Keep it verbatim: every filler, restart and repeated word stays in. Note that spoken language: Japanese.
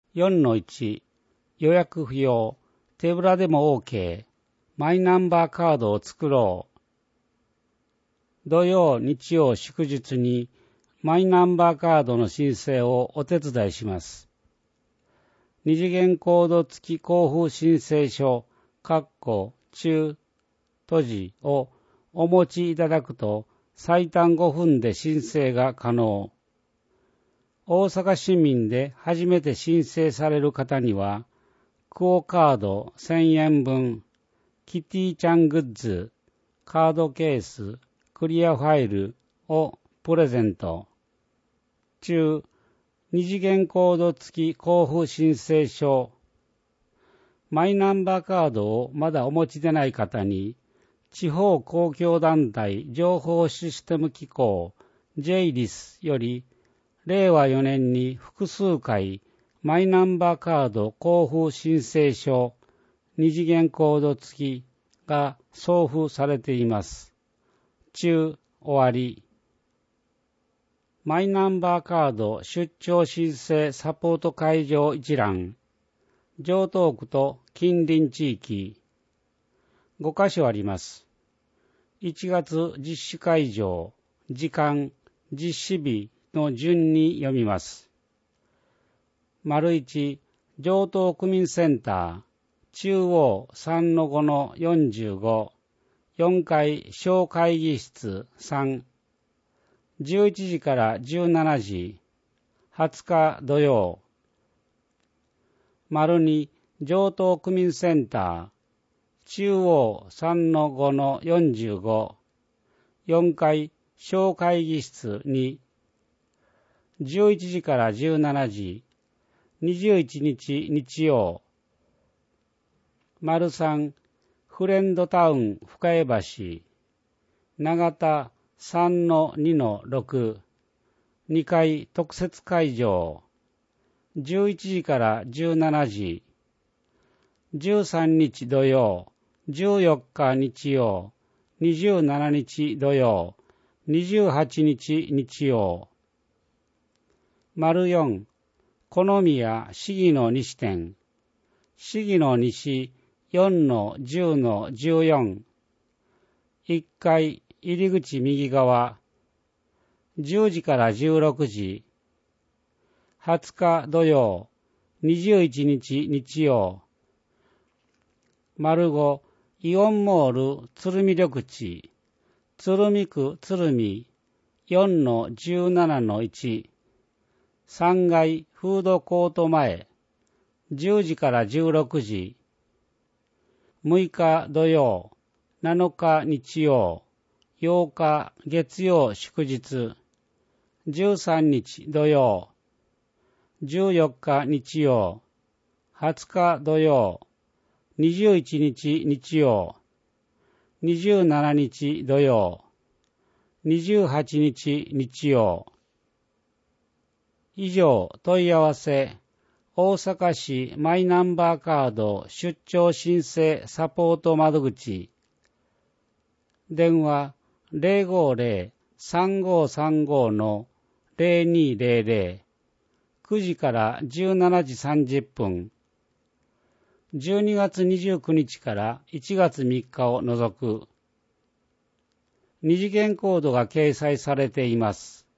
よんのいち、予約不要、手ぶらでも OK、マイナンバーカードを作ろう。土曜、日曜、祝日にマイナンバーカードの申請をお手伝いします。二次元コード付き交付申請書、括弧中、閉じをお持ちいただくと最短ごふんで申請が可能。大阪市民で初めて申請される方には、クオカードせんえんぶん、キティちゃんグッズ、カードケース、クリアファイルをプレゼント。中、二次元コード付き交付申請書。マイナンバーカードをまだお持ちでない方に、地方公共団体情報システム機構 ジェイリス より、れいわよねんに複数回マイナンバーカード交付申請書二次元コード付きが送付されています。中、終わり。マイナンバーカード出張申請サポート会場一覧。城東区と近隣地域。ごかしょあります。いちがつ実施会場、時間、実施日の順に読みます。丸いち、城東区民センター、中央 さんのごのよんじゅうご、よんかい小会議室さん、じゅういちじからじゅうしちじ、はつか土曜。丸に、城東区民センター、中央 さんのごのよんじゅうご、よんかい小会議室に、じゅういちじからじゅうしちじ、にじゅういちにち日曜。丸さん、フレンドタウン深江橋、長田 さんのにのろく、にかい特設会場、じゅういちじからじゅうしちじ、じゅうさんにち土曜、じゅうよっか日曜、にじゅうしちにち土曜、にじゅうはちにち日曜。丸よん、好宮市議の西店、市議の西よんのじゅうのじゅうよん、いっかい入り口右側、じゅうじからじゅうろくじ、はつか土曜、にじゅういちにち日曜。丸ご、イオンモール鶴見緑地、鶴見区鶴見よんのじゅうななのいち、さんがいフードコート前、じゅうじからじゅうろくじ、むいか土曜、なのか日曜、ようか月曜祝日、じゅうさんにち土曜、じゅうよっか日曜、はつか土曜、にじゅういちにち日曜、にじゅうしちにち土曜、にじゅうはちにち日曜。以上、問い合わせ、大阪市マイナンバーカード出張申請サポート窓口。電話 ゼロごゼロ さんごさんご のゼロにゼロゼロ、くじからじゅうしちじさんじゅっぷん、じゅうにがつにじゅうくにちからいちがつみっかを除く。二次元コードが掲載されています。